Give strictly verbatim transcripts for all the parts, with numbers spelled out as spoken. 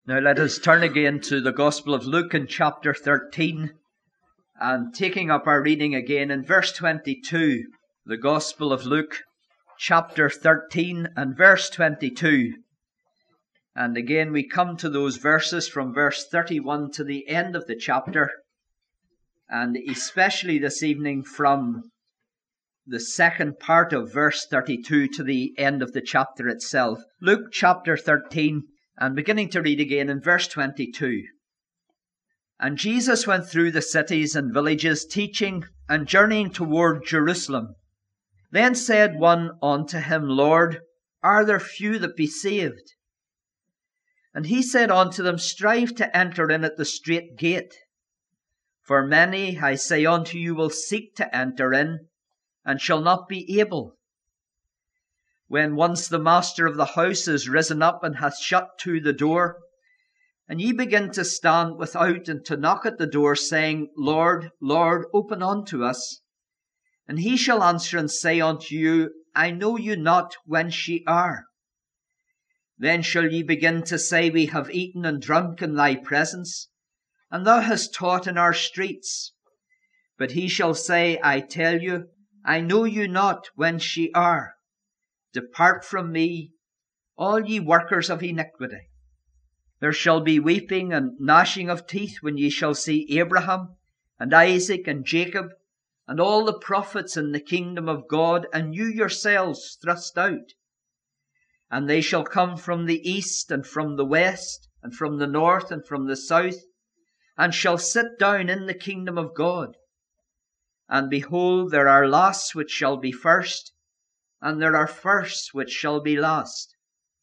Now let us turn again to the Gospel of Luke in chapter thirteen, and taking up our reading again in verse twenty-two. The Gospel of Luke chapter thirteen and verse twenty-two. And again we come to those verses from verse thirty-one to the end of the chapter, and especially this evening from the second part of verse thirty-two to the end of the chapter itself. Luke chapter thirteen, and beginning to read again in verse twenty-two. And Jesus went through the cities and villages, teaching and journeying toward Jerusalem. Then said one unto him, Lord, are there few that be saved? And he said unto them, Strive to enter in at the strait gate. For many, I say unto you, will seek to enter in, and shall not be able. When once the master of the house is risen up and hath shut to the door, and ye begin to stand without and to knock at the door, saying, Lord, Lord, open unto us. And he shall answer and say unto you, I know you not whence ye are. Then shall ye begin to say, We have eaten and drunk in thy presence, and thou hast taught in our streets. But he shall say, I tell you, I know you not whence ye are. Depart from me, all ye workers of iniquity. There shall be weeping and gnashing of teeth when ye shall see Abraham and Isaac and Jacob and all the prophets in the kingdom of God, and you yourselves thrust out. And they shall come from the east and from the west and from the north and from the south, and shall sit down in the kingdom of God. And behold, there are lasts which shall be first, and there are firsts which shall be last.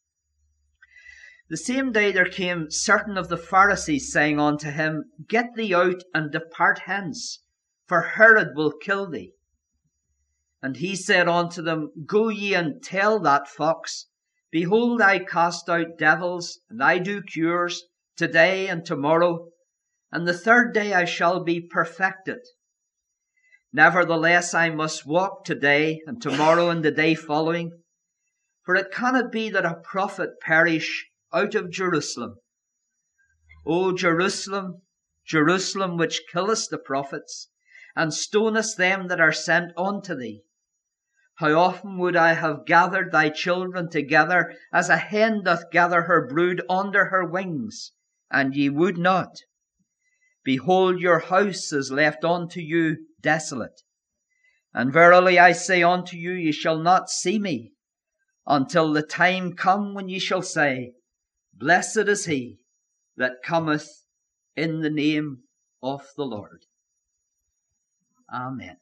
The same day there came certain of the Pharisees, saying unto him, Get thee out and depart hence, for Herod will kill thee. And he said unto them, Go ye and tell that fox, Behold, I cast out devils, and I do cures, today and tomorrow, and the third day I shall be perfected. Nevertheless, I must walk today and tomorrow and the day following. For it cannot be that a prophet perish out of Jerusalem. O Jerusalem, Jerusalem, which killest the prophets, and stonest them that are sent unto thee. How often would I have gathered thy children together, as a hen doth gather her brood under her wings, and ye would not. Behold, your house is left unto you desolate. And verily I say unto you, ye shall not see me, until the time come when ye shall say, Blessed is he that cometh in the name of the Lord. Amen.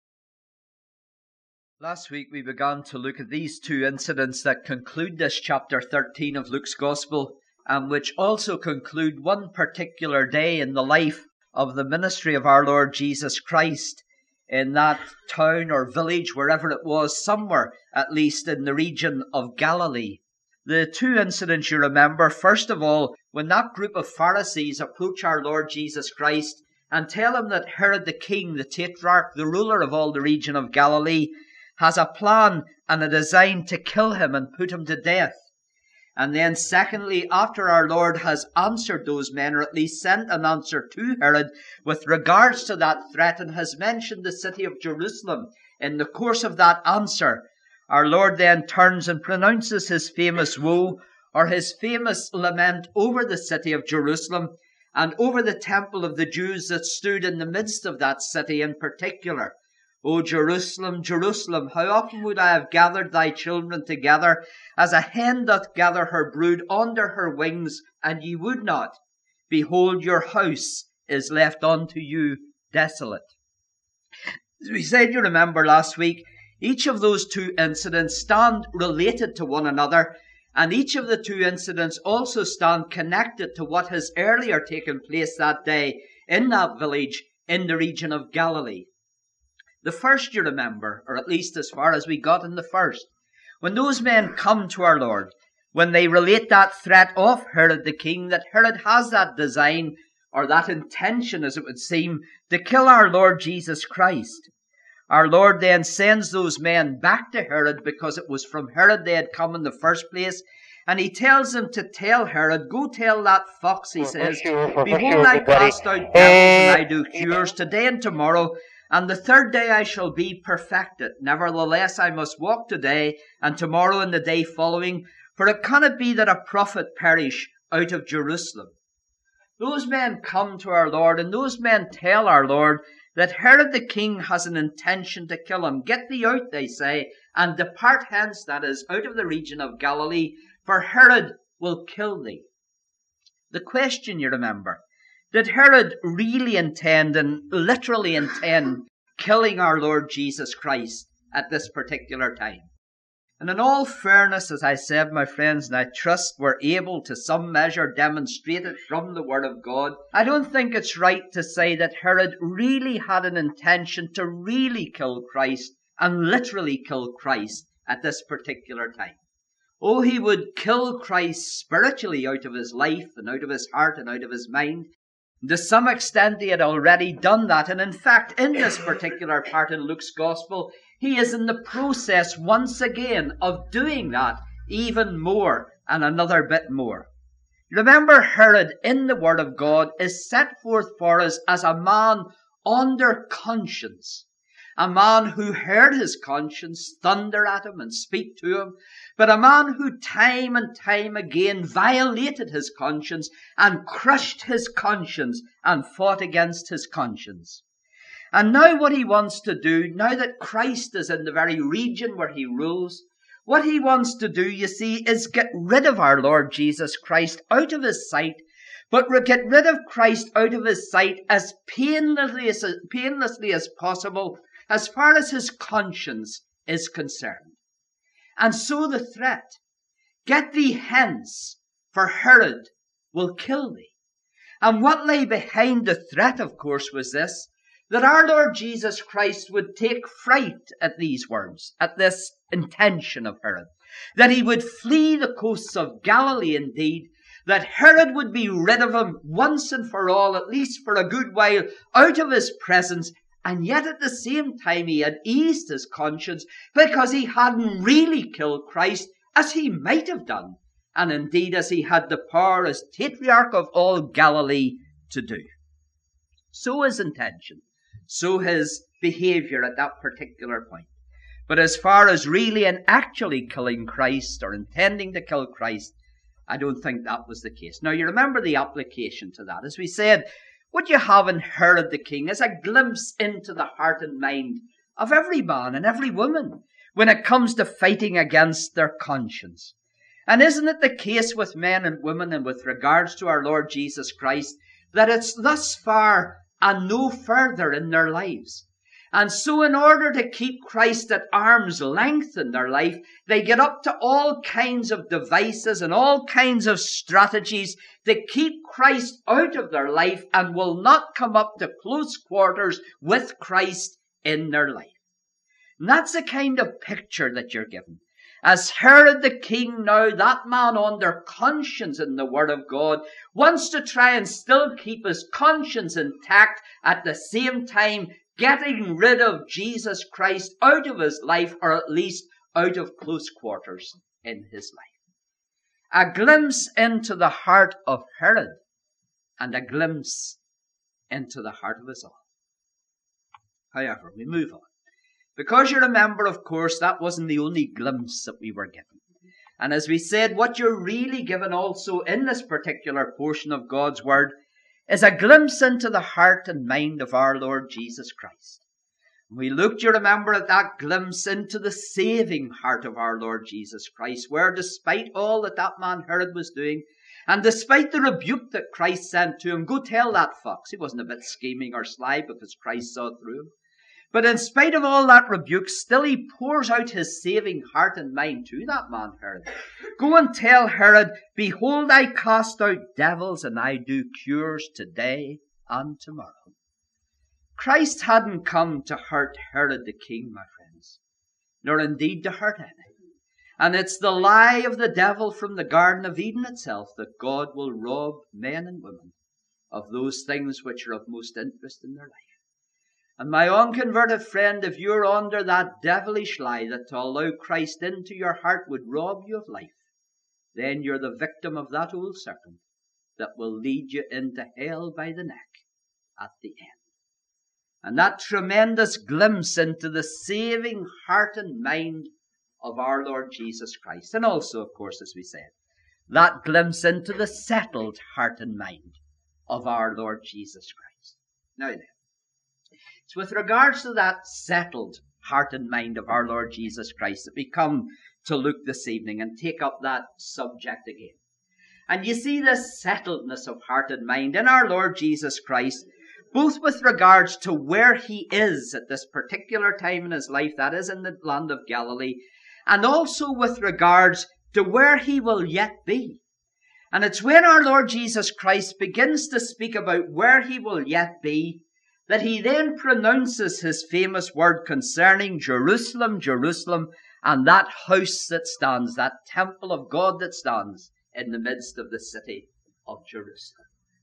Last week we began to look at these two incidents that conclude this chapter thirteen of Luke's Gospel, and which also conclude one particular day in the life of the ministry of our Lord Jesus Christ in that town or village, wherever it was, somewhere at least in the region of Galilee. The two incidents you remember, first of all, when that group of Pharisees approach our Lord Jesus Christ and tell him that Herod the king, the tetrarch, the ruler of all the region of Galilee, has a plan and a design to kill him and put him to death. And then secondly, after our Lord has answered those men, or at least sent an answer to Herod with regards to that threat, and has mentioned the city of Jerusalem in the course of that answer, our Lord then turns and pronounces his famous woe, or his famous lament over the city of Jerusalem, and over the temple of the Jews that stood in the midst of that city in particular. O Jerusalem, Jerusalem, how often would I have gathered thy children together, as a hen doth gather her brood under her wings, and ye would not. Behold, your house is left unto you desolate. As we said, you remember last week, each of those two incidents stand related to one another, and each of the two incidents also stand connected to what has earlier taken place that day in that village in the region of Galilee. The first, you remember, or at least as far as we got in the first, when those men come to our Lord, when they relate that threat of Herod the king, that Herod has that design, or that intention, as it would seem, to kill our Lord Jesus Christ. Our Lord then sends those men back to Herod, because it was from Herod they had come in the first place. And he tells them to tell Herod, go tell that fox, he says, behold, I cast out devils and I do cures today and tomorrow, and the third day I shall be perfected. Nevertheless, I must walk today and tomorrow and the day following, for it cannot be that a prophet perish out of Jerusalem. Those men come to our Lord, and those men tell our Lord that Herod the king has an intention to kill him. Get thee out, they say, and depart hence, that is, out of the region of Galilee, for Herod will kill thee. The question, you remember, did Herod really intend and literally intend killing our Lord Jesus Christ at this particular time? And in all fairness, as I said, my friends, and I trust we're able to some measure demonstrate it from the Word of God, I don't think it's right to say that Herod really had an intention to really kill Christ and literally kill Christ at this particular time. Oh, he would kill Christ spiritually out of his life and out of his heart and out of his mind. To some extent, he had already done that. And in fact, in this particular part in Luke's Gospel, he is in the process once again of doing that even more and another bit more. Remember, Herod in the Word of God is set forth for us as a man under conscience. A man who heard his conscience thunder at him and speak to him, but a man who time and time again violated his conscience and crushed his conscience and fought against his conscience. And now what he wants to do, now that Christ is in the very region where he rules, what he wants to do, you see, is get rid of our Lord Jesus Christ out of his sight, but get rid of Christ out of his sight as painlessly as, painlessly as possible, as far as his conscience is concerned. And so the threat, get thee hence, for Herod will kill thee. And what lay behind the threat, of course, was this, that our Lord Jesus Christ would take fright at these words, at this intention of Herod, that he would flee the coasts of Galilee indeed, that Herod would be rid of him once and for all, at least for a good while, out of his presence. And yet at the same time he had eased his conscience because he hadn't really killed Christ as he might have done, and indeed as he had the power as Tetrarch of all Galilee to do. So his intention, so his behavior at that particular point. But as far as really and actually killing Christ or intending to kill Christ, I don't think that was the case. Now you remember the application to that. As we said, what you have in Herod the king is a glimpse into the heart and mind of every man and every woman when it comes to fighting against their conscience. And isn't it the case with men and women and with regards to our Lord Jesus Christ that it's thus far and no further in their lives? And so in order to keep Christ at arm's length in their life, they get up to all kinds of devices and all kinds of strategies to keep Christ out of their life and will not come up to close quarters with Christ in their life. And that's the kind of picture that you're given. As Herod the king now, that man under conscience in the Word of God, wants to try and still keep his conscience intact, at the same time getting rid of Jesus Christ out of his life, or at least out of close quarters in his life. A glimpse into the heart of Herod, and a glimpse into the heart of us all. However, we move on. Because you remember, of course, that wasn't the only glimpse that we were given. And as we said, what you're really given also in this particular portion of God's Word is a glimpse into the heart and mind of our Lord Jesus Christ. We looked, you remember, at that glimpse into the saving heart of our Lord Jesus Christ, where despite all that that man Herod was doing, and despite the rebuke that Christ sent to him, go tell that fox, he wasn't a bit scheming or sly because Christ saw through him. But in spite of all that rebuke, still he pours out his saving heart and mind to that man Herod. Go and tell Herod, behold, I cast out devils and I do cures today and tomorrow. Christ hadn't come to hurt Herod the king, my friends, nor indeed to hurt any. And it's the lie of the devil from the Garden of Eden itself that God will rob men and women of those things which are of most interest in their life. And my unconverted friend, if you're under that devilish lie that to allow Christ into your heart would rob you of life, then you're the victim of that old serpent that will lead you into hell by the neck at the end. And that tremendous glimpse into the saving heart and mind of our Lord Jesus Christ. And also, of course, as we said, that glimpse into the settled heart and mind of our Lord Jesus Christ. Now then, it's with regards to that settled heart and mind of our Lord Jesus Christ that we come to Luke this evening and take up that subject again. And you see this settledness of heart and mind in our Lord Jesus Christ, both with regards to where he is at this particular time in his life, that is in the land of Galilee, and also with regards to where he will yet be. And it's when our Lord Jesus Christ begins to speak about where he will yet be, that he then pronounces his famous word concerning Jerusalem, Jerusalem, and that house that stands, that temple of God that stands in the midst of the city of Jerusalem.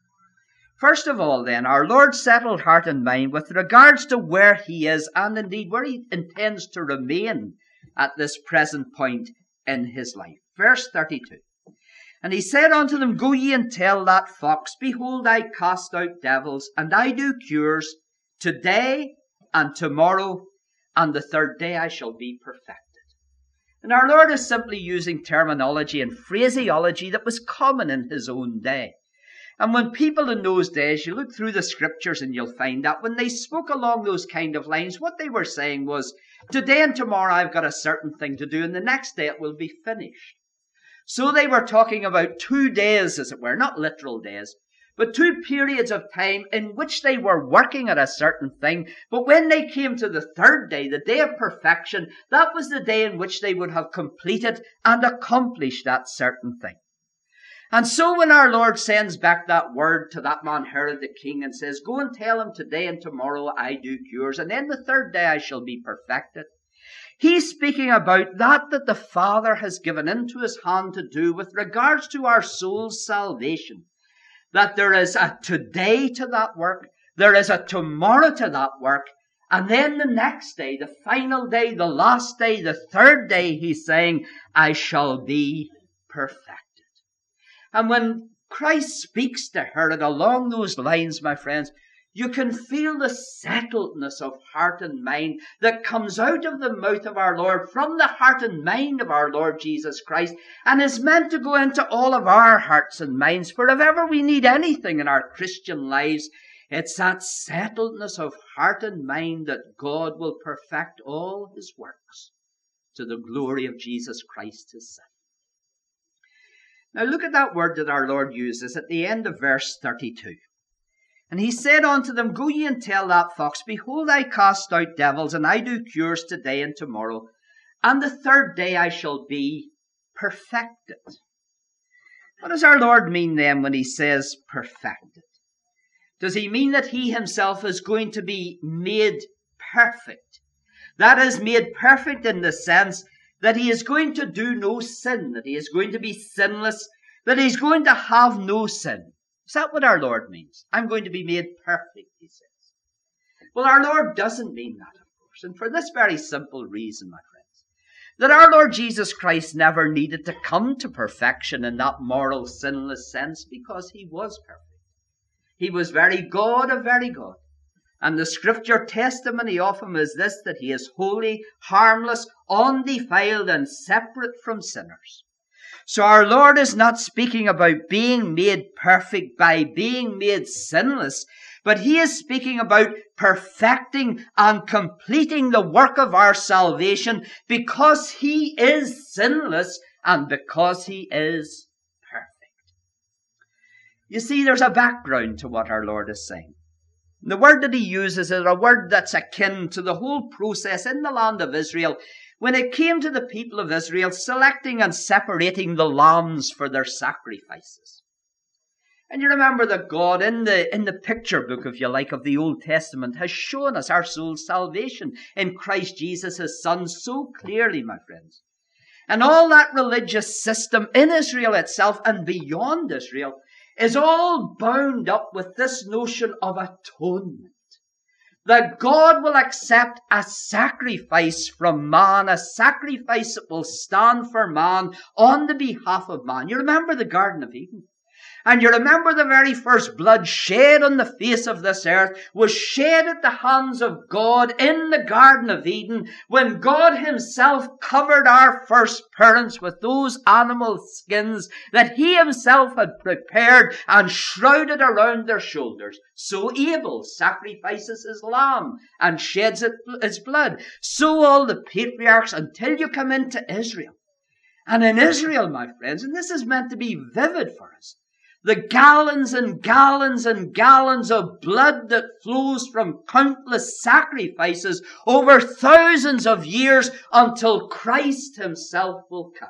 First of all, then, our Lord settled heart and mind with regards to where he is, and indeed where he intends to remain at this present point in his life. Verse thirty-two. And he said unto them, Go ye and tell that fox, Behold, I cast out devils, and I do cures today and tomorrow, and the third day I shall be perfected. And our Lord is simply using terminology and phraseology that was common in his own day. And when people in those days, you look through the scriptures and you'll find that when they spoke along those kind of lines, what they were saying was, today and tomorrow I've got a certain thing to do, and the next day it will be finished. So they were talking about two days, as it were, not literal days, but two periods of time in which they were working at a certain thing. But when they came to the third day, the day of perfection, that was the day in which they would have completed and accomplished that certain thing. And so when our Lord sends back that word to that man Herod the king and says, Go and tell him today and tomorrow I do cures, and then the third day I shall be perfected, he's speaking about that that the Father has given into his hand to do with regards to our soul's salvation. That there is a today to that work, there is a tomorrow to that work, and then the next day, the final day, the last day, the third day, he's saying, I shall be perfected. And when Christ speaks to Herod along those lines, my friends, you can feel the settledness of heart and mind that comes out of the mouth of our Lord, from the heart and mind of our Lord Jesus Christ, and is meant to go into all of our hearts and minds. For if ever we need anything in our Christian lives, it's that settledness of heart and mind that God will perfect all his works to the glory of Jesus Christ his Son. Now look at that word that our Lord uses at the end of verse thirty-two. And he said unto them, Go ye and tell that fox, Behold, I cast out devils, and I do cures today and tomorrow, and the third day I shall be perfected. What does our Lord mean then when he says perfected? Does he mean that he himself is going to be made perfect? That is, made perfect in the sense that he is going to do no sin, that he is going to be sinless, that he's going to have no sin. Is that what our Lord means? I'm going to be made perfect, he says. Well, our Lord doesn't mean that, of course, and for this very simple reason, my friends, that our Lord Jesus Christ never needed to come to perfection in that moral, sinless sense, because he was perfect. He was very God of very God. And the scripture testimony of him is this, that he is holy, harmless, undefiled, and separate from sinners. So our Lord is not speaking about being made perfect by being made sinless, but he is speaking about perfecting and completing the work of our salvation because he is sinless and because he is perfect. You see, there's a background to what our Lord is saying. The word that he uses is a word that's akin to the whole process in the land of Israel when it came to the people of Israel selecting and separating the lambs for their sacrifices. And you remember that God, in the, in the picture book, if you like, of the Old Testament, has shown us our soul's salvation in Christ Jesus, his Son, so clearly, my friends. And all that religious system in Israel itself and beyond Israel is all bound up with this notion of atonement. that God will accept a sacrifice from man, a sacrifice that will stand for man on the behalf of man. You remember the Garden of Eden? And you remember the very first blood shed on the face of this earth was shed at the hands of God in the Garden of Eden, when God himself covered our first parents with those animal skins that he himself had prepared and shrouded around their shoulders. So Abel sacrifices his lamb and sheds its blood. So all the patriarchs, until you come into Israel. And in Israel, my friends, and this is meant to be vivid for us, the gallons and gallons and gallons of blood that flows from countless sacrifices over thousands of years until Christ himself will come.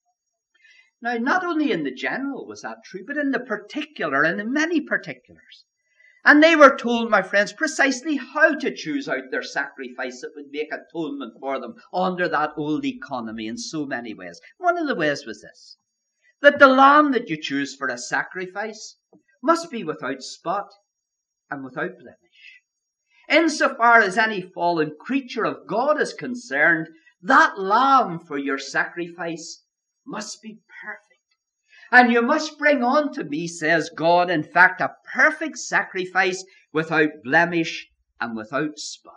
Now, not only in the general was that true, but in the particular and in many particulars. And they were told, my friends, precisely how to choose out their sacrifice that would make atonement for them under that old economy in so many ways. One of the ways was this: that the lamb that you choose for a sacrifice must be without spot and without blemish. Insofar as any fallen creature of God is concerned, that lamb for your sacrifice must be perfect. And you must bring unto me, says God, in fact, a perfect sacrifice without blemish and without spot.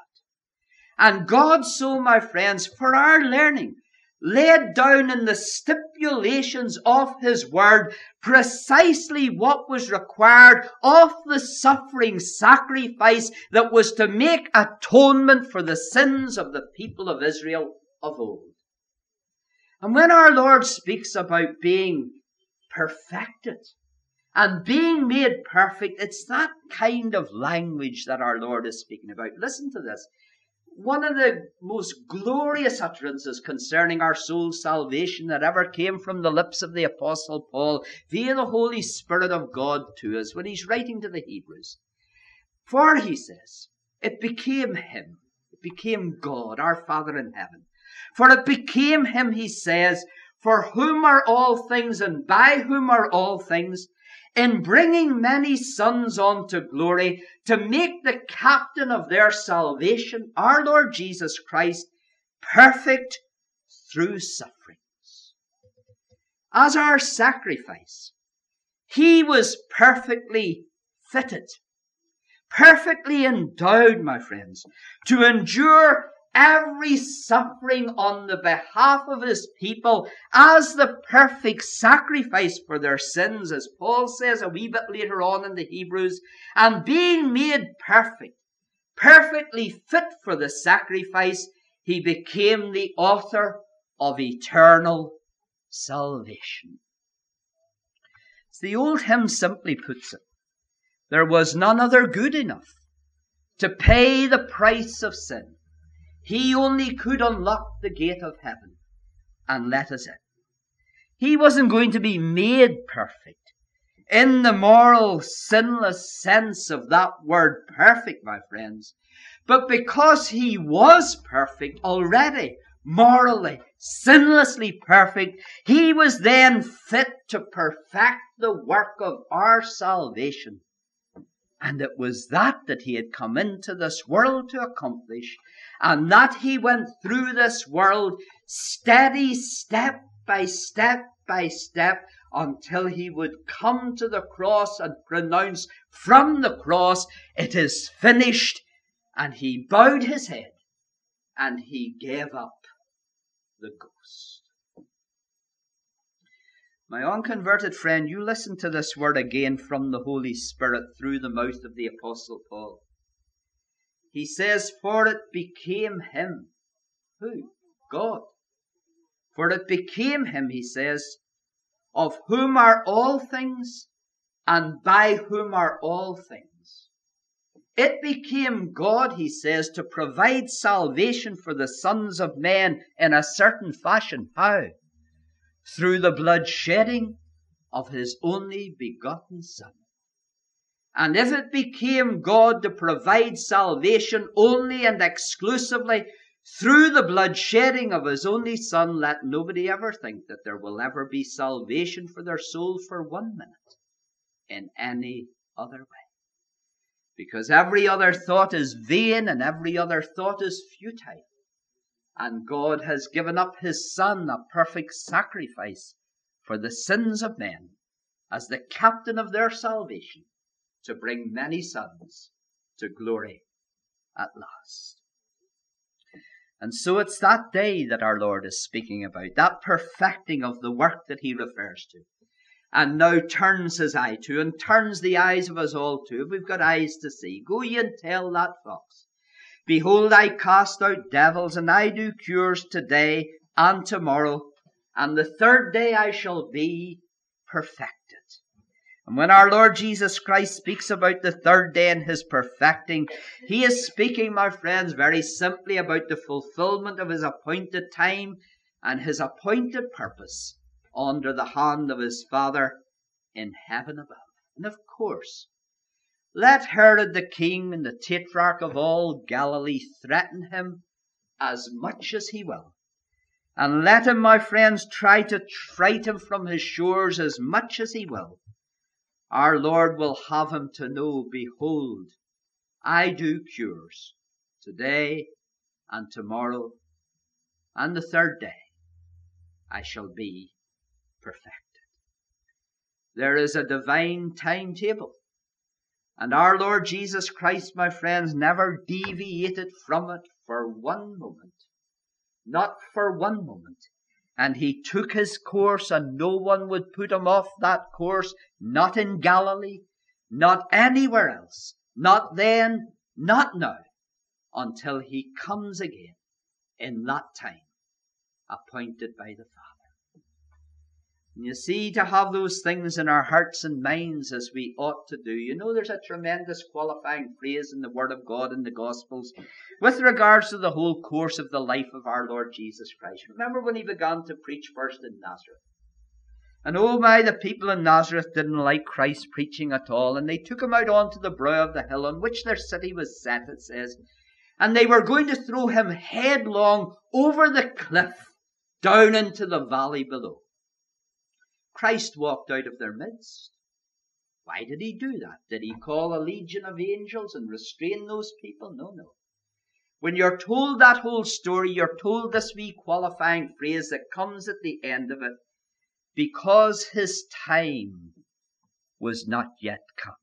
And God so, my friends, for our learning, laid down in the stipulations of his word precisely what was required of the suffering sacrifice that was to make atonement for the sins of the people of Israel of old. And when our Lord speaks about being perfected and being made perfect, it's that kind of language that our Lord is speaking about. Listen to this. One of the most glorious utterances concerning our soul's salvation that ever came from the lips of the Apostle Paul via the Holy Spirit of God to us when he's writing to the Hebrews. For, he says, it became him, it became God, our Father in heaven. For it became him, he says, for whom are all things and by whom are all things, in bringing many sons unto glory, to make the captain of their salvation, our Lord Jesus Christ, perfect through sufferings. As our sacrifice, he was perfectly fitted, perfectly endowed, my friends, to endure every suffering on the behalf of his people as the perfect sacrifice for their sins, as Paul says a wee bit later on in the Hebrews, and being made perfect, perfectly fit for the sacrifice, he became the author of eternal salvation. As the old hymn simply puts it, there was none other good enough to pay the price of sin. He only could unlock the gate of heaven and let us in. He wasn't going to be made perfect in the moral, sinless sense of that word perfect, my friends. But because he was perfect already, morally, sinlessly perfect, he was then fit to perfect the work of our salvation. And it was that that he had come into this world to accomplish, and that he went through this world steady, step by step by step, until he would come to the cross and pronounce from the cross, "It is finished," and he bowed his head and he gave up the ghost. My unconverted friend, you listen to this word again from the Holy Spirit through the mouth of the Apostle Paul. He says, for it became him. Who? God. For it became him, he says, of whom are all things and by whom are all things. It became God, he says, to provide salvation for the sons of men in a certain fashion. How? Through the blood shedding of his only begotten Son. And if it became God to provide salvation only and exclusively through the blood shedding of his only Son, let nobody ever think that there will ever be salvation for their soul for one minute in any other way. because every other thought is vain and every other thought is futile. And God has given up his Son, a perfect sacrifice for the sins of men, as the captain of their salvation, to bring many sons to glory at last. And so it's that day that our Lord is speaking about, that perfecting of the work that he refers to, and now turns his eye to, and turns the eyes of us all to. If we've got eyes to see, go ye and tell that fox, behold, I cast out devils, and I do cures today and tomorrow, and the third day I shall be perfected. And when our Lord Jesus Christ speaks about the third day and his perfecting, he is speaking, my friends, very simply about the fulfillment of his appointed time and his appointed purpose under the hand of his Father in heaven above. And of course, let Herod the king and the tetrarch of all Galilee threaten him as much as he will. And let him, my friends, try to fright him from his shores as much as he will. Our Lord will have him to know, behold, I do cures today and tomorrow, and the third day I shall be perfected. There is a divine timetable, and our Lord Jesus Christ, my friends, never deviated from it for one moment. Not for one moment. And he took his course, and no one would put him off that course, not in Galilee, not anywhere else, not then, not now, until he comes again in that time appointed by the Father. And you see, to have those things in our hearts and minds as we ought to do. You know, there's a tremendous qualifying phrase in the Word of God in the Gospels with regards to the whole course of the life of our Lord Jesus Christ. Remember when he began to preach first in Nazareth? And oh my, the people in Nazareth didn't like Christ preaching at all, and they took him out onto the brow of the hill on which their city was set, it says, and they were going to throw him headlong over the cliff down into the valley below. Christ walked out of their midst. Why did he do that? Did he call a legion of angels and restrain those people? No, no. When you're told that whole story, you're told this wee qualifying phrase that comes at the end of it, because his time was not yet come.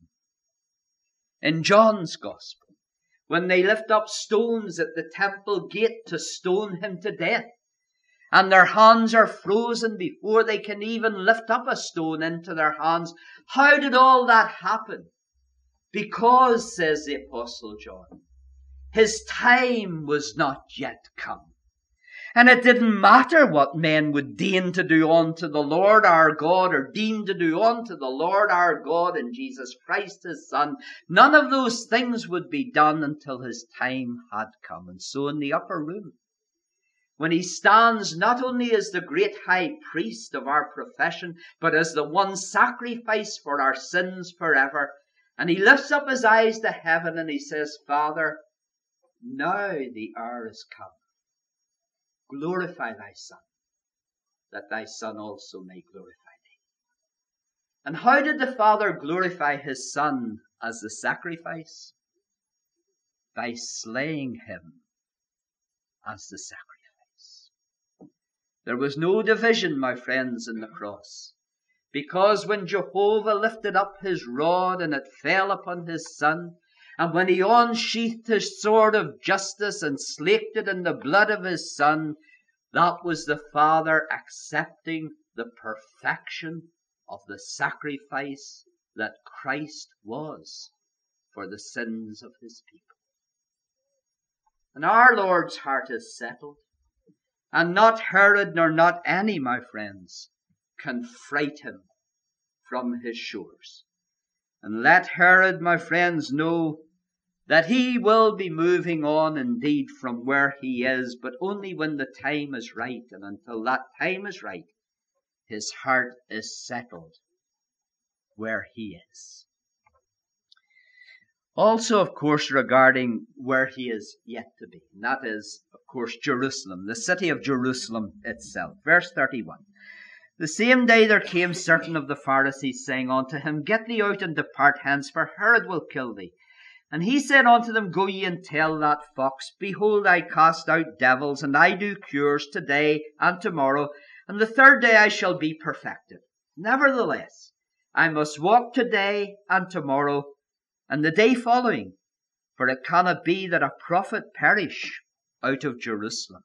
In John's Gospel, when they lift up stones at the temple gate to stone him to death, and their hands are frozen before they can even lift up a stone into their hands. How did all that happen? Because, says the Apostle John, his time was not yet come. And it didn't matter what men would deign to do unto the Lord our God, or deign to do unto the Lord our God in Jesus Christ his Son. None of those things would be done until his time had come. And so in the upper room, when he stands not only as the great high priest of our profession, but as the one sacrifice for our sins forever, and he lifts up his eyes to heaven and he says, Father, now the hour is come. Glorify thy Son, that thy Son also may glorify thee. And how did the Father glorify his Son as the sacrifice? By slaying him as the sacrifice. There was no division, my friends, in the cross, because when Jehovah lifted up his rod and it fell upon his Son, and when he unsheathed his sword of justice and slaked it in the blood of his Son, that was the Father accepting the perfection of the sacrifice that Christ was for the sins of his people. And our Lord's heart is settled. And not Herod nor not any, my friends, can fright him from his shores. And let Herod, my friends, know that he will be moving on indeed from where he is, but only when the time is right. And until that time is right, his heart is settled where he is. Also, of course, regarding where he is yet to be. And that is, of course, Jerusalem, the city of Jerusalem itself. Verse thirty-one. The same day there came certain of the Pharisees, saying unto him, Get thee out and depart hence, for Herod will kill thee. And he said unto them, Go ye and tell that fox, Behold, I cast out devils, and I do cures today and tomorrow, and the third day I shall be perfected. Nevertheless, I must walk today and tomorrow, and the day following, for it cannot be that a prophet perish out of Jerusalem.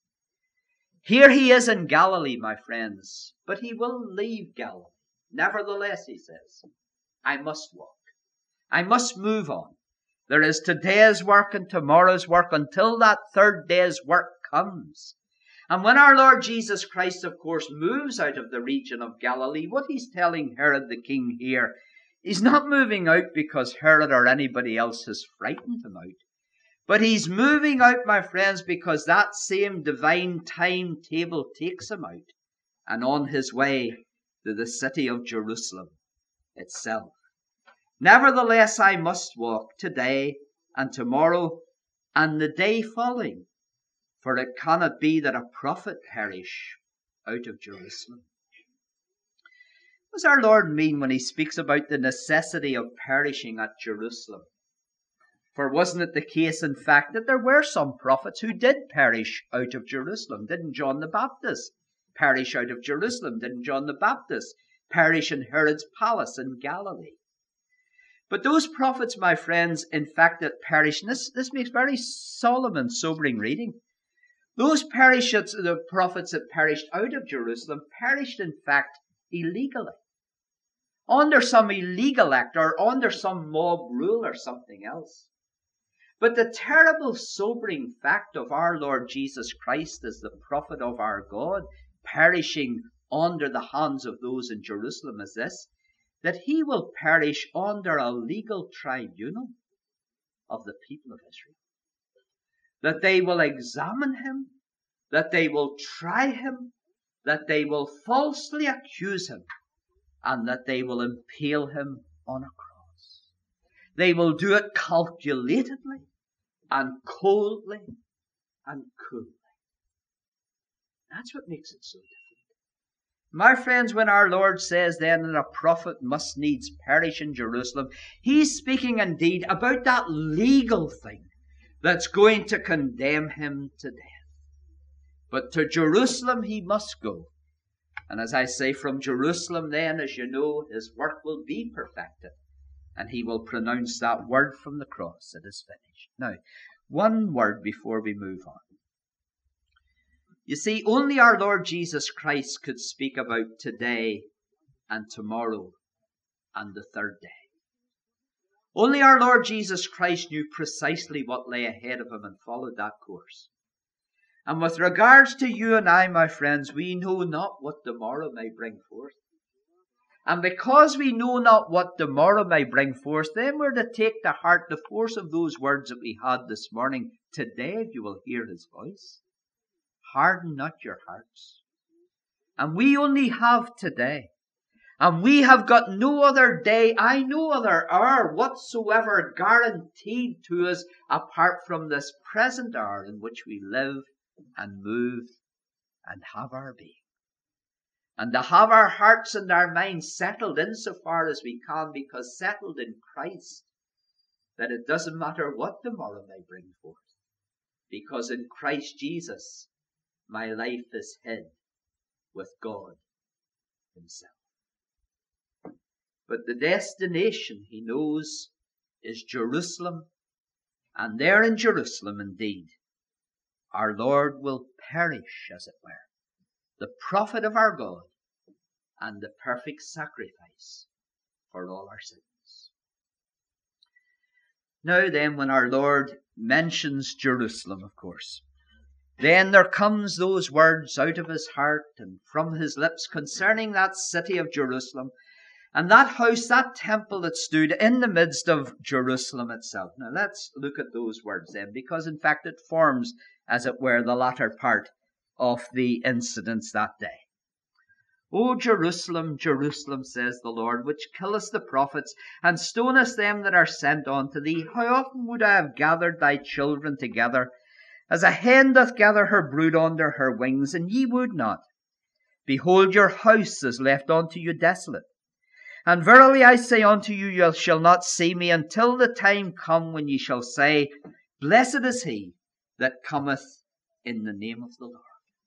Here he is in Galilee, my friends, but he will leave Galilee. Nevertheless, he says, I must walk. I must move on. There is today's work and tomorrow's work until that third day's work comes. And when our Lord Jesus Christ, of course, moves out of the region of Galilee, what he's telling Herod the king here, he's not moving out because Herod or anybody else has frightened him out. But he's moving out, my friends, because that same divine timetable takes him out and on his way to the city of Jerusalem itself. Nevertheless, I must walk today and tomorrow and the day following, for it cannot be that a prophet perish out of Jerusalem. What does our Lord mean when he speaks about the necessity of perishing at Jerusalem? For wasn't it the case, in fact, that there were some prophets who did perish out of Jerusalem? Didn't John the Baptist perish out of Jerusalem? Didn't John the Baptist perish in Herod's palace in Galilee? But those prophets, my friends, in fact, that perished, and this, this makes very solemn and sobering reading. Those perished, the prophets that perished out of Jerusalem, perished, in fact, illegally. Under some illegal act or under some mob rule or something else. But the terrible, sobering fact of our Lord Jesus Christ as the prophet of our God, perishing under the hands of those in Jerusalem is this, that he will perish under a legal tribunal of the people of Israel. That they will examine him, that they will try him, that they will falsely accuse him, and that they will impale him on a cross. They will do it calculatedly and coldly and coolly. That's what makes it so difficult. My friends, when our Lord says then that a prophet must needs perish in Jerusalem, he's speaking indeed about that legal thing that's going to condemn him to death. But to Jerusalem he must go. And as I say, from Jerusalem then, as you know, his work will be perfected. And he will pronounce that word from the cross, it is finished. Now, one word before we move on. You see, only our Lord Jesus Christ could speak about today and tomorrow and the third day. Only our Lord Jesus Christ knew precisely what lay ahead of him and followed that course. And with regards to you and I, my friends, we know not what tomorrow may bring forth. And because we know not what tomorrow may bring forth, then we're to take to heart the force of those words that we had this morning. Today you will hear his voice. Harden not your hearts. And we only have today. And we have got no other day, I no other hour whatsoever guaranteed to us apart from this present hour in which we live and move and have our being. And to have our hearts and our minds settled insofar as we can, because settled in Christ, that it doesn't matter what tomorrow may bring forth. Because in Christ Jesus, my life is hid with God himself. But the destination, he knows, is Jerusalem. And there in Jerusalem, indeed, our Lord will perish, as it were, the prophet of our God and the perfect sacrifice for all our sins. Now then, when our Lord mentions Jerusalem, of course, then there comes those words out of his heart and from his lips concerning that city of Jerusalem and that house, that temple that stood in the midst of Jerusalem itself. Now let's look at those words then, because in fact it forms, as it were, the latter part of the incidents that day. O Jerusalem, Jerusalem, says the Lord, which killest the prophets and stonest them that are sent unto thee, how often would I have gathered thy children together, as a hen doth gather her brood under her wings, and ye would not. Behold, your house is left unto you desolate. And verily I say unto you, ye shall not see me until the time come when ye shall say, Blessed is he that cometh in the name of the Lord.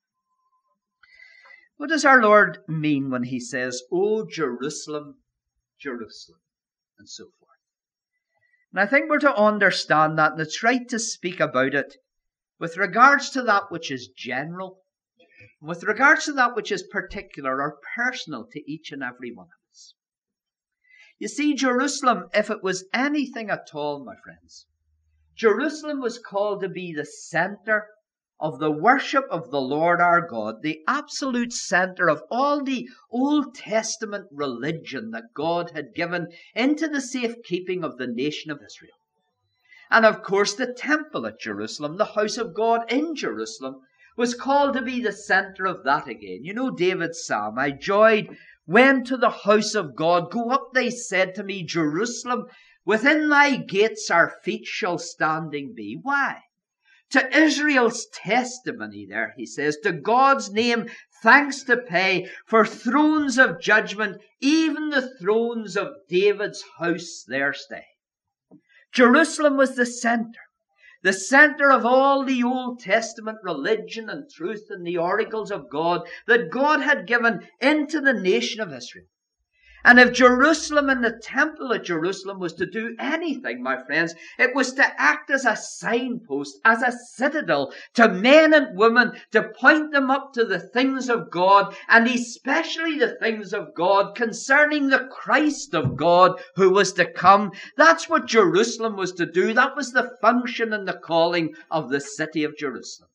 What does our Lord mean when he says, O Jerusalem, Jerusalem, and so forth? And I think we're to understand that, and it's right to speak about it with regards to that which is general, with regards to that which is particular or personal to each and every one of us. You see, Jerusalem, if it was anything at all, my friends, Jerusalem was called to be the center of the worship of the Lord our God, the absolute center of all the Old Testament religion that God had given into the safekeeping of the nation of Israel. And of course, the temple at Jerusalem, the house of God in Jerusalem, was called to be the center of that again. You know David's psalm, I joyed when to the house of God. Go up, they said to me, Jerusalem, within thy gates our feet shall standing be. Why? To Israel's testimony there, he says, to God's name thanks to pay, for thrones of judgment, even the thrones of David's house there stay. Jerusalem was the center, the center of all the Old Testament religion and truth and the oracles of God that God had given into the nation of Israel. And if Jerusalem and the temple at Jerusalem was to do anything, my friends, it was to act as a signpost, as a citadel to men and women, to point them up to the things of God, and especially the things of God concerning the Christ of God who was to come. That's what Jerusalem was to do. That was the function and the calling of the city of Jerusalem.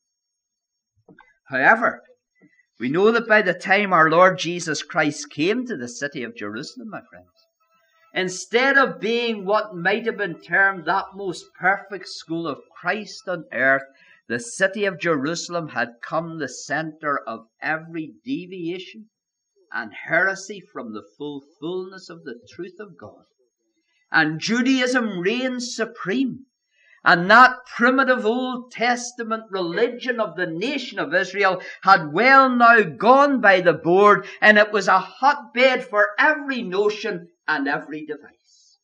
However, we know that by the time our Lord Jesus Christ came to the city of Jerusalem, my friends, instead of being what might have been termed that most perfect school of Christ on earth, the city of Jerusalem had come the center of every deviation and heresy from the full fullness of the truth of God. And Judaism reigned supreme. And that primitive Old Testament religion of the nation of Israel had well now gone by the board, and it was a hotbed for every notion and every device.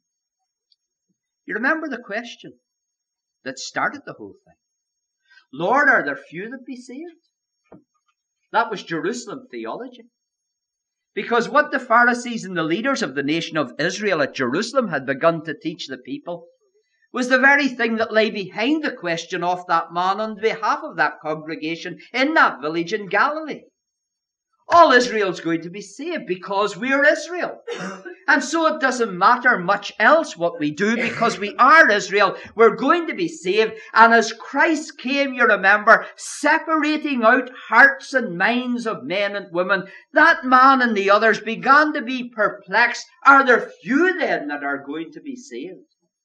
You remember the question that started the whole thing? Lord, are there few that be saved? That was Jerusalem theology. Because what the Pharisees and the leaders of the nation of Israel at Jerusalem had begun to teach the people was the very thing that lay behind the question of that man on behalf of that congregation in that village in Galilee. All Israel's going to be saved because we're Israel. And so it doesn't matter much else what we do because we are Israel. We're going to be saved. And as Christ came, you remember, separating out hearts and minds of men and women, that man and the others began to be perplexed. Are there few then that are going to be saved?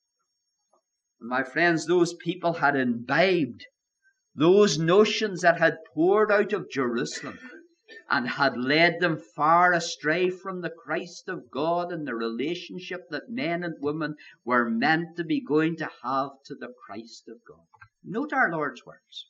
My friends, those people had imbibed those notions that had poured out of Jerusalem and had led them far astray from the Christ of God and the relationship that men and women were meant to be going to have to the Christ of God. Note our Lord's words.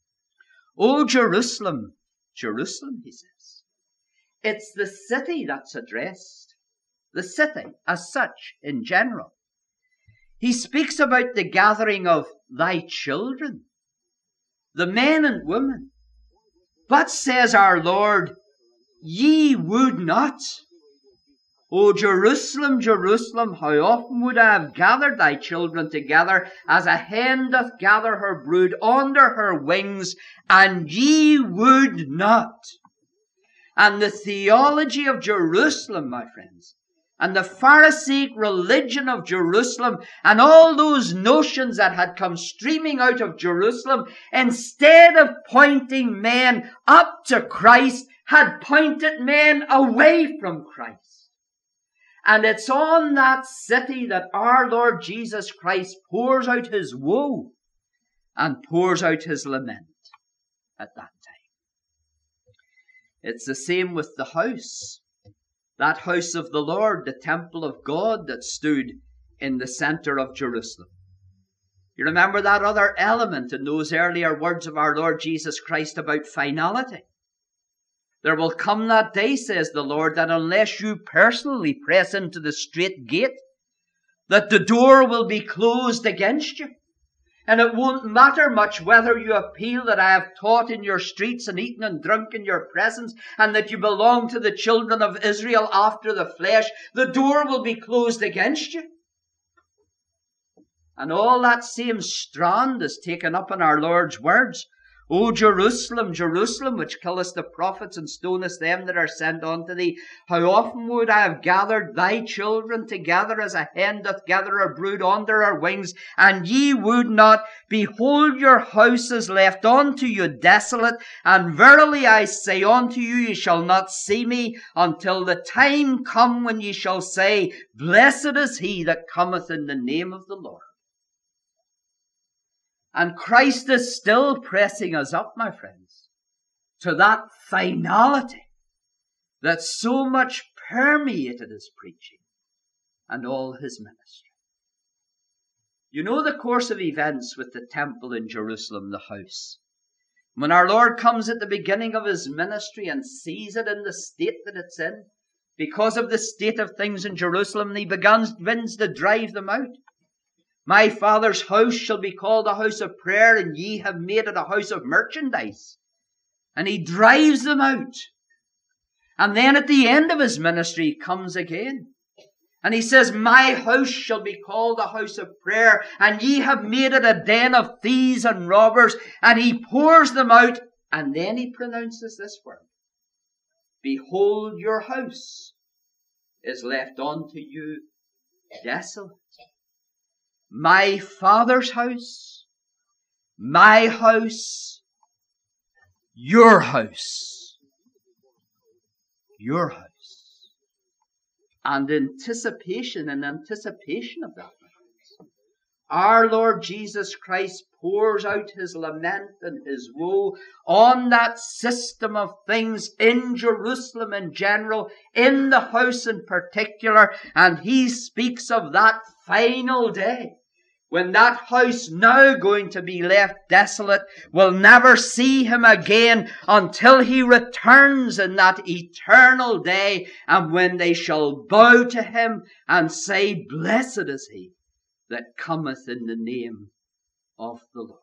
O Jerusalem, Jerusalem, he says. It's the city that's addressed. The city as such in general. He speaks about the gathering of thy children, the men and women. But says our Lord, ye would not. O Jerusalem, Jerusalem, how often would I have gathered thy children together as a hen doth gather her brood under her wings, and ye would not. And the theology of Jerusalem, my friends, and the Pharisaic religion of Jerusalem and all those notions that had come streaming out of Jerusalem, instead of pointing men up to Christ, had pointed men away from Christ. And it's on that city that our Lord Jesus Christ pours out his woe and pours out his lament at that time. It's the same with the house. That house of the Lord, the temple of God that stood in the center of Jerusalem. You remember that other element in those earlier words of our Lord Jesus Christ about finality. There will come that day, says the Lord, that unless you personally press into the strait gate, that the door will be closed against you. And it won't matter much whether you appeal that I have taught in your streets and eaten and drunk in your presence, and that you belong to the children of Israel after the flesh. The door will be closed against you. And all that same strand is taken up in our Lord's words. O Jerusalem, Jerusalem, which killest the prophets and stonest them that are sent unto thee, how often would I have gathered thy children together as a hen doth gather her brood under her wings, and ye would not. Behold, your house is left unto you desolate, and verily I say unto you, ye shall not see me until the time come when ye shall say, Blessed is he that cometh in the name of the Lord. And Christ is still pressing us up, my friends, to that finality that so much permeated his preaching and all his ministry. You know the course of events with the temple in Jerusalem, the house. When our Lord comes at the beginning of his ministry and sees it in the state that it's in, because of the state of things in Jerusalem, he begins, begins to drive them out. My Father's house shall be called a house of prayer, and ye have made it a house of merchandise. And he drives them out. And then at the end of his ministry, he comes again. And he says, My house shall be called a house of prayer, and ye have made it a den of thieves and robbers. And he pours them out, and then he pronounces this word. Behold, your house is left unto you desolate. My Father's house, my house, your house, your house. And anticipation, in anticipation of that, our Lord Jesus Christ pours out his lament and his woe on that system of things in Jerusalem in general, in the house in particular, and he speaks of that final day when that house, now going to be left desolate, will never see him again until he returns in that eternal day, and when they shall bow to him and say, Blessed is he that cometh in the name of the Lord.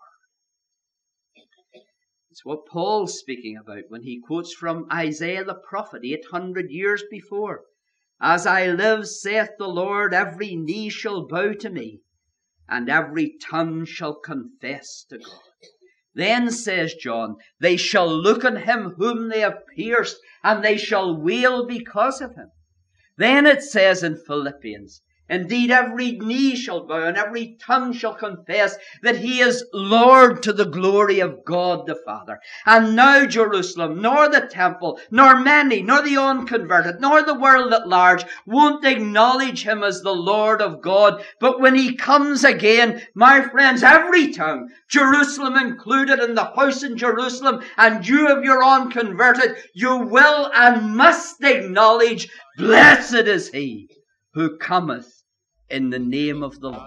It's what Paul's speaking about when he quotes from Isaiah the prophet eight hundred years before. As I live, saith the Lord, every knee shall bow to me, and every tongue shall confess to God. Then, says John, they shall look on him whom they have pierced, and they shall wail because of him. Then it says in Philippians, Indeed, every knee shall bow and every tongue shall confess that he is Lord to the glory of God the Father. And now Jerusalem, nor the temple, nor many, nor the unconverted, nor the world at large won't acknowledge him as the Lord of God. But when he comes again, my friends, every tongue, Jerusalem included, in the house in Jerusalem, and you if you're unconverted, you will and must acknowledge, Blessed is he who cometh in the name of the Lord.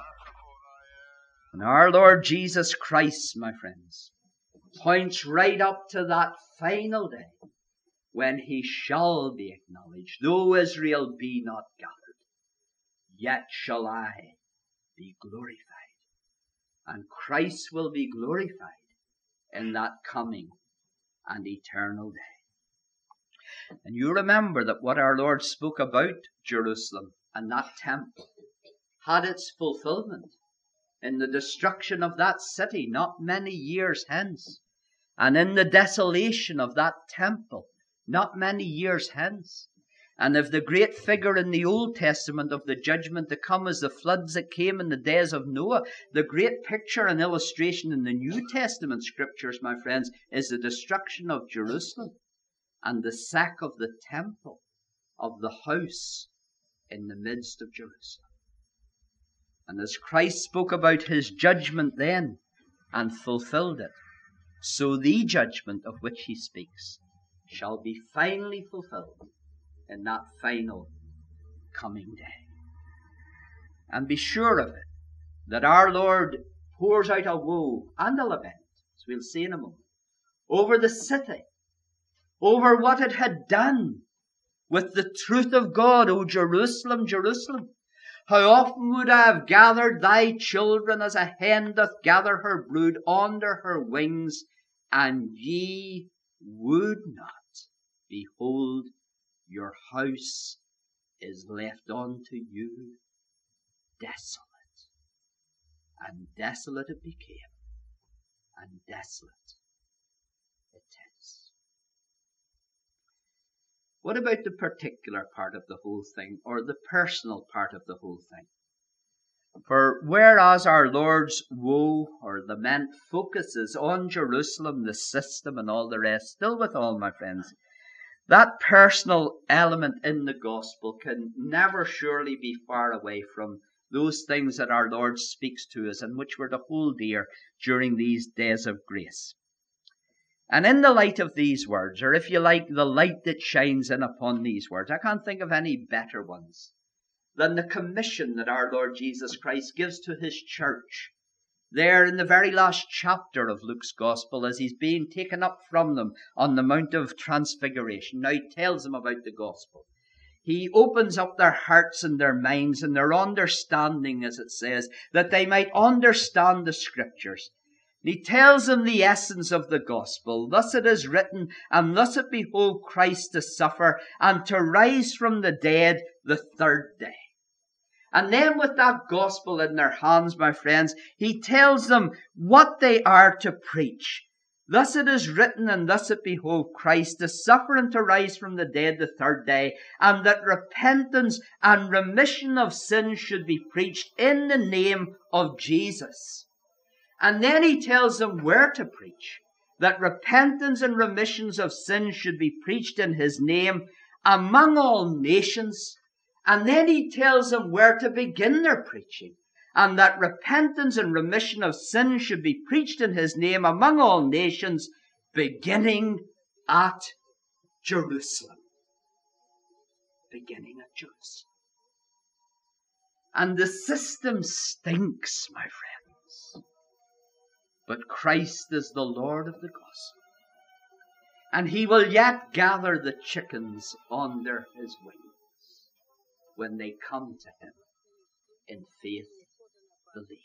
And our Lord Jesus Christ, my friends, points right up to that final day when he shall be acknowledged. Though Israel be not gathered, yet shall I be glorified. And Christ will be glorified in that coming and eternal day. And you remember that what our Lord spoke about Jerusalem and that temple had its fulfillment in the destruction of that city not many years hence, and in the desolation of that temple not many years hence. And if the great figure in the Old Testament of the judgment to come as the floods that came in the days of Noah, the great picture and illustration in the New Testament scriptures, my friends, is the destruction of Jerusalem and the sack of the temple, of the house in the midst of Jerusalem. And as Christ spoke about his judgment then and fulfilled it, so the judgment of which he speaks shall be finally fulfilled in that final coming day. And be sure of it, that our Lord pours out a woe and a lament, as we'll see in a moment, over the city over what it had done with the truth of God. O Jerusalem, Jerusalem, how often would I have gathered thy children as a hen doth gather her brood under her wings, and ye would not. Behold, your house is left unto you desolate. And desolate it became, and desolate it is. What about the particular part of the whole thing, or the personal part of the whole thing? For whereas our Lord's woe or lament focuses on Jerusalem, the system and all the rest, still with all, my friends, that personal element in the gospel can never surely be far away from those things that our Lord speaks to us and which we're to hold dear during these days of grace. And in the light of these words, or if you like, the light that shines in upon these words, I can't think of any better ones than the commission that our Lord Jesus Christ gives to his church there in the very last chapter of Luke's Gospel, as he's being taken up from them on the Mount of Transfiguration. Now he tells them about the gospel. He opens up their hearts and their minds and their understanding, as it says, that they might understand the Scriptures. He tells them the essence of the gospel. Thus it is written, and thus it behoved Christ to suffer and to rise from the dead the third day. And then with that gospel in their hands, my friends, he tells them what they are to preach. Thus it is written, and thus it behoved Christ to suffer and to rise from the dead the third day, and that repentance and remission of sins should be preached in the name of Jesus. And then he tells them where to preach, that repentance and remissions of sins should be preached in his name among all nations. And then he tells them where to begin their preaching, and that repentance and remission of sins should be preached in his name among all nations, beginning at Jerusalem. Beginning at Jerusalem. And the system stinks, my friends. But Christ is the Lord of the gospel. And he will yet gather the chickens under his wings when they come to him in faith, believing.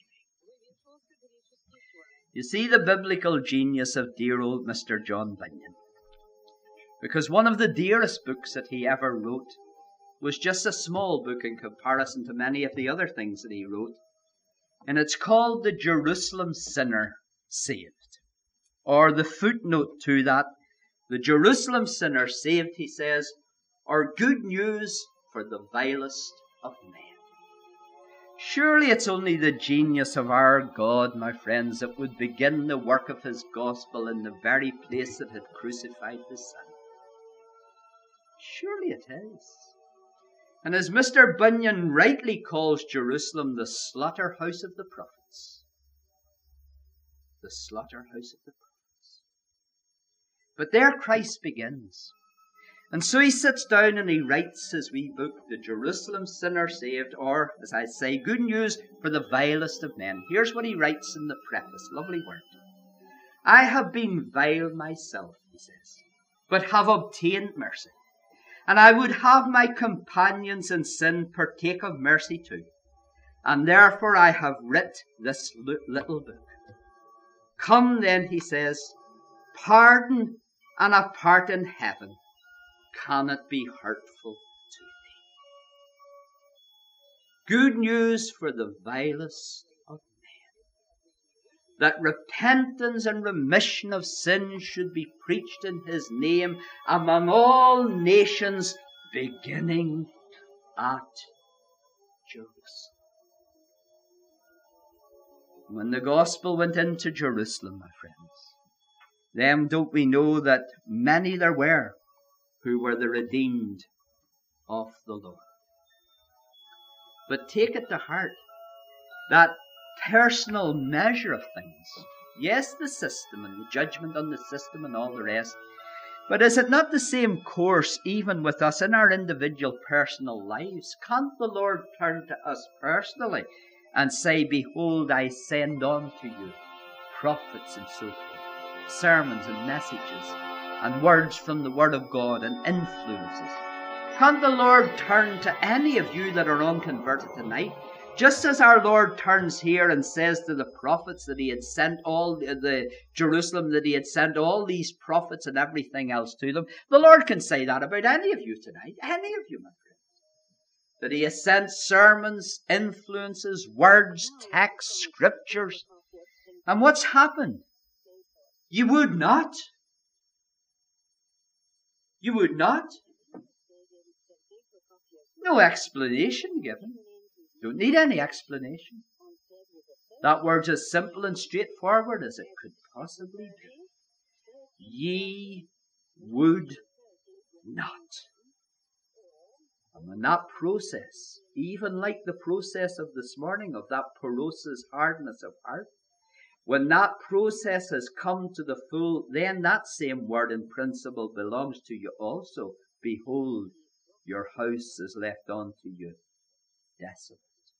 You see the biblical genius of dear old Mister John Bunyan. Because one of the dearest books that he ever wrote was just a small book in comparison to many of the other things that he wrote. And it's called The Jerusalem Sinner Saved. Or the footnote to that, The Jerusalem Sinner Saved, he says, are good news for the vilest of men. Surely it's only the genius of our God, my friends, that would begin the work of his gospel in the very place that had crucified the Son. Surely it is. And as Mister Bunyan rightly calls Jerusalem the slaughterhouse of the prophets. The slaughterhouse of the prophets. But there Christ begins. And so he sits down and he writes his wee book, The Jerusalem Sinner Saved, or, as I say, good news for the vilest of men. Here's what he writes in the preface. Lovely word. I have been vile myself, he says, but have obtained mercy. And I would have my companions in sin partake of mercy too. And therefore I have writ this little book. Come then, he says, pardon and a part in heaven cannot be hurtful to thee. Good news for the vilest of men. That repentance and remission of sins should be preached in his name among all nations, beginning at Jerusalem. When the gospel went into Jerusalem, my friends, then don't we know that many there were who were the redeemed of the Lord. But take it to heart, that personal measure of things, yes, the system and the judgment on the system and all the rest, but is it not the same course even with us in our individual personal lives? Can't the Lord turn to us personally and say, behold, I send unto you prophets and so forth, sermons and messages, and words from the Word of God and influences. Can't the Lord turn to any of you that are unconverted tonight? Just as our Lord turns here and says to the prophets that he had sent all the, the Jerusalem, that he had sent all these prophets and everything else to them, the Lord can say that about any of you tonight, any of you, my friends. That he has sent sermons, influences, words, texts, scriptures. And what's happened? You would not. You would not. No explanation given. Don't need any explanation. That word's as simple and straightforward as it could possibly be. Ye would not. And when that process, even like the process of this morning, of that porosis hardness of heart, when that process has come to the full, then that same word in principle belongs to you also. Behold, your house is left unto you desolate.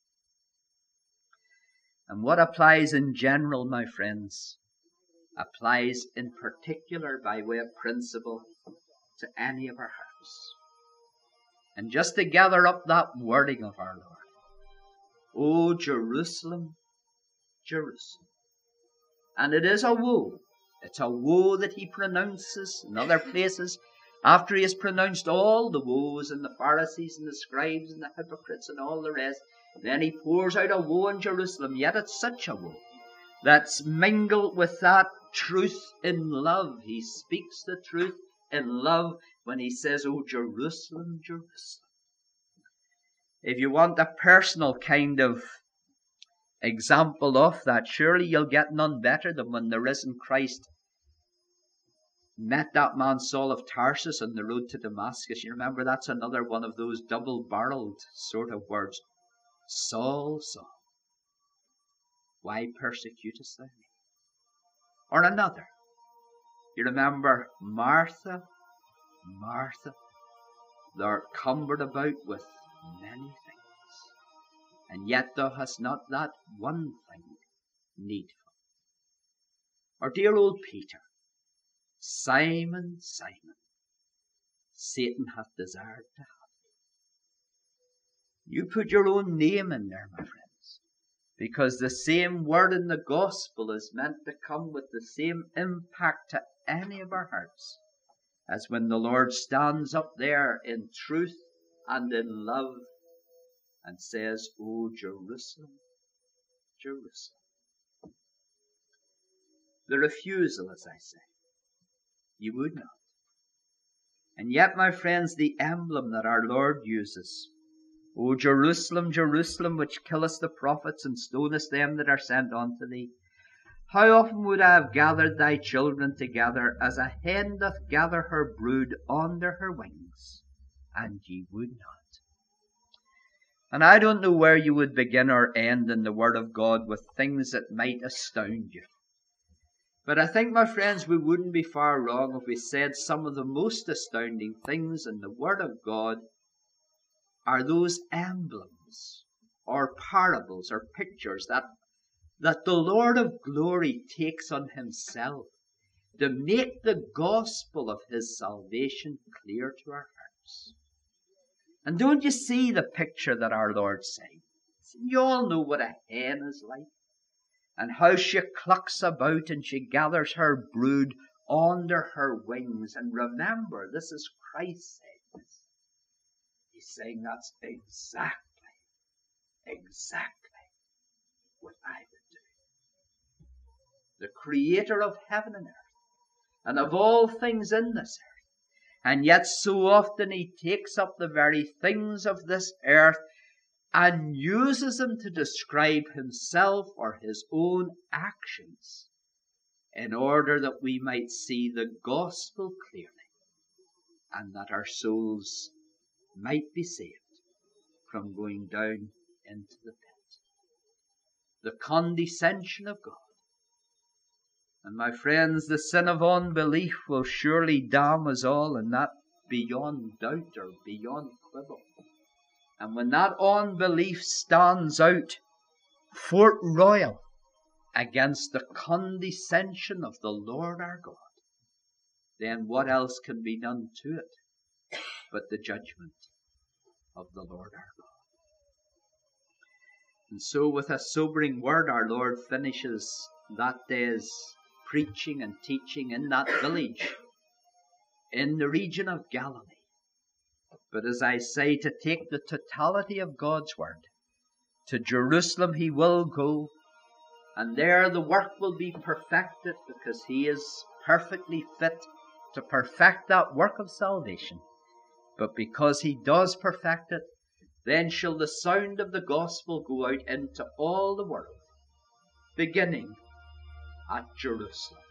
And what applies in general, my friends, applies in particular by way of principle to any of our hearts. And just to gather up that wording of our Lord, O Jerusalem, Jerusalem. And it is a woe. It's a woe that he pronounces in other places after he has pronounced all the woes and the Pharisees and the scribes and the hypocrites and all the rest. Then he pours out a woe on Jerusalem. Yet it's such a woe that's mingled with that truth in love. He speaks the truth in love when he says, O Jerusalem, Jerusalem. If you want a personal kind of example of that, surely you'll get none better than when the risen Christ met that man Saul of Tarsus on the road to Damascus. You remember, that's another one of those double-barreled sort of words. Saul, Saul, why persecutest thou me? Or another. You remember, Martha, Martha, thou art cumbered about with many things, and yet thou hast not that one thing needful. Or dear old Peter, Simon, Simon, Satan hath desired to have thee. You put your own name in there, my friends, because the same word in the gospel is meant to come with the same impact to any of our hearts as when the Lord stands up there in truth and in love and says, O Jerusalem, Jerusalem. The refusal, as I say, you would not. And yet, my friends, the emblem that our Lord uses, O Jerusalem, Jerusalem, which killest the prophets and stonest them that are sent unto thee, how often would I have gathered thy children together as a hen doth gather her brood under her wings, and ye would not. And I don't know where you would begin or end in the Word of God with things that might astound you. But I think, my friends, we wouldn't be far wrong if we said some of the most astounding things in the Word of God are those emblems or parables or pictures that, that the Lord of glory takes on himself to make the gospel of his salvation clear to our hearts. And don't you see the picture that our Lord said? You all know what a hen is like, and how she clucks about and she gathers her brood under her wings. And remember, this is Christ saying this. He's saying that's exactly, exactly what I would do. The creator of heaven and earth, and of all things in this earth. And yet so often he takes up the very things of this earth and uses them to describe himself or his own actions in order that we might see the gospel clearly and that our souls might be saved from going down into the pit. The condescension of God. And my friends, the sin of unbelief will surely damn us all, and that beyond doubt or beyond quibble. And when that unbelief stands out Fort Royal against the condescension of the Lord our God, then what else can be done to it but the judgment of the Lord our God? And so with a sobering word, our Lord finishes that day's preaching and teaching in that village in the region of Galilee. But as I say, to take the totality of God's word, to Jerusalem he will go, and there the work will be perfected, because he is perfectly fit to perfect that work of salvation. But because he does perfect it, then shall the sound of the gospel go out into all the world, beginning at Jerusalem.